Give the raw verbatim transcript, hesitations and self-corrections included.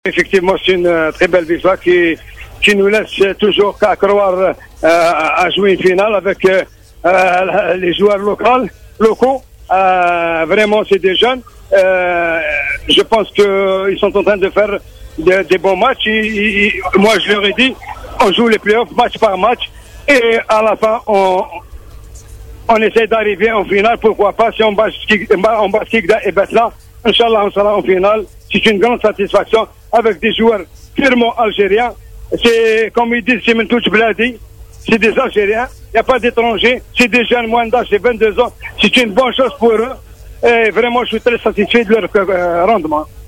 Effectivement, c'est une euh, très belle victoire qui, qui nous laisse toujours qu'à croire euh, à jouer une finale avec euh, euh, les joueurs locaux. locaux. Euh, vraiment, c'est des jeunes. Euh, je pense qu'ils sont en train de faire de, des bons matchs. Et, et, moi, je leur ai dit, on joue les playoffs match par match. Et à la fin, on, on essaie d'arriver en finale. Pourquoi pas, si on bat Kikda et Betla, Inch'Allah, on sera en finale. C'est une grande satisfaction avec des joueurs purement algériens. C'est, comme ils disent, c'est Mentouch Bladi. C'est des Algériens. Il n'y a pas d'étrangers. C'est des jeunes, moins d'âge, c'est vingt-deux ans. C'est une bonne chose pour eux. Et vraiment, je suis très satisfait de leur euh, rendement.